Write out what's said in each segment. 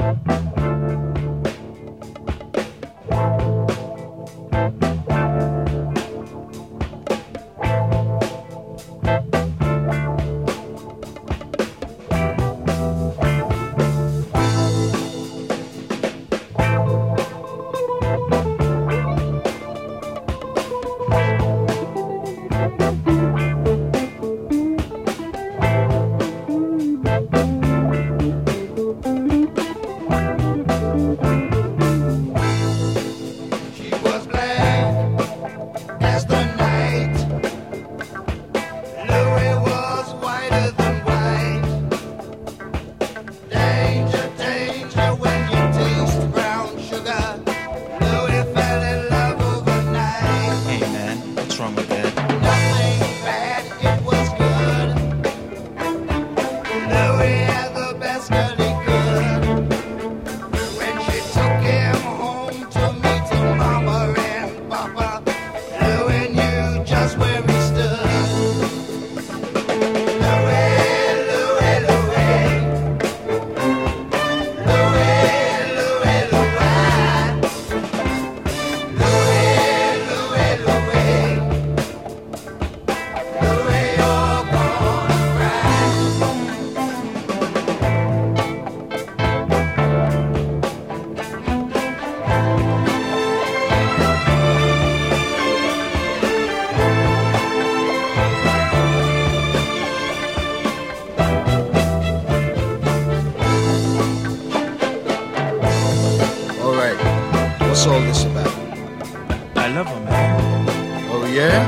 What's all this about? I love her, man. Oh, yeah?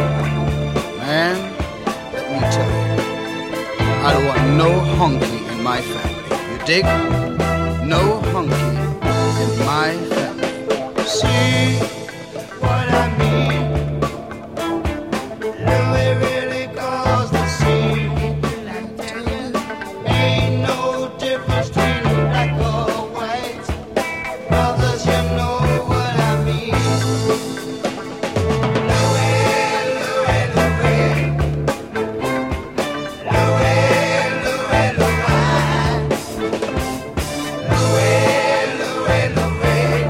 Man, let me tell you, I don't want no hunky in my family. You dig? No hunky in my family. See what I mean? Louis really caused the scene. I tell you, ain't no difference between black or white. Brothers, you know what I mean. Louis, Louis, Louis. Louis, Louis, Louis. Louis, Louis, Louis.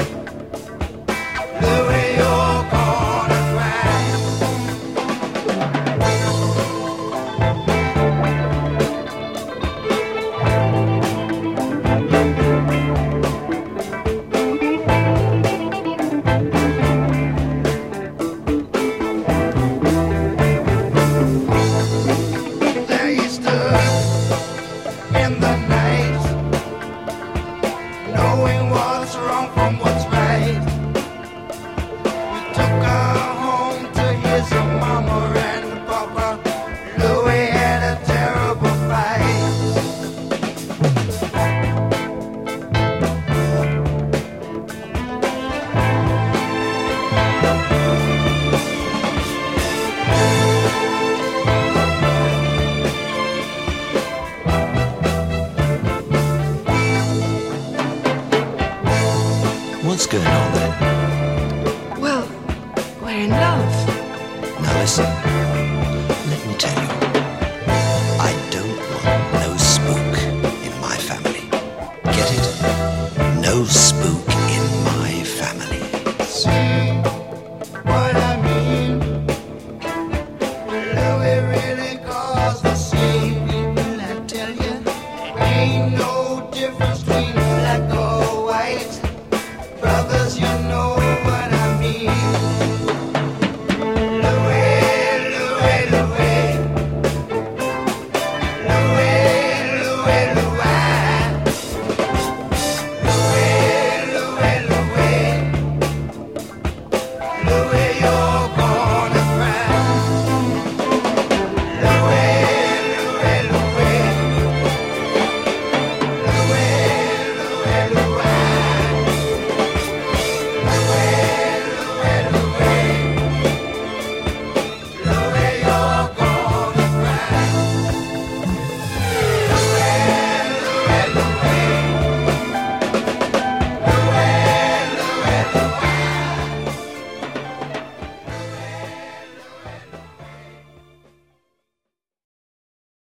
Louis, you're gonna cry. There you stood in the night, knowing what's wrong from what's right. We took her home to his mama and papa. Louis had a terrible fight. What's going on then? Well, we're in love. Now listen, let me tell you, I don't want no spook in my family. Get it? No spook in my family. See what I mean? Louis really caused the scene. People, I tell you, ain't no difference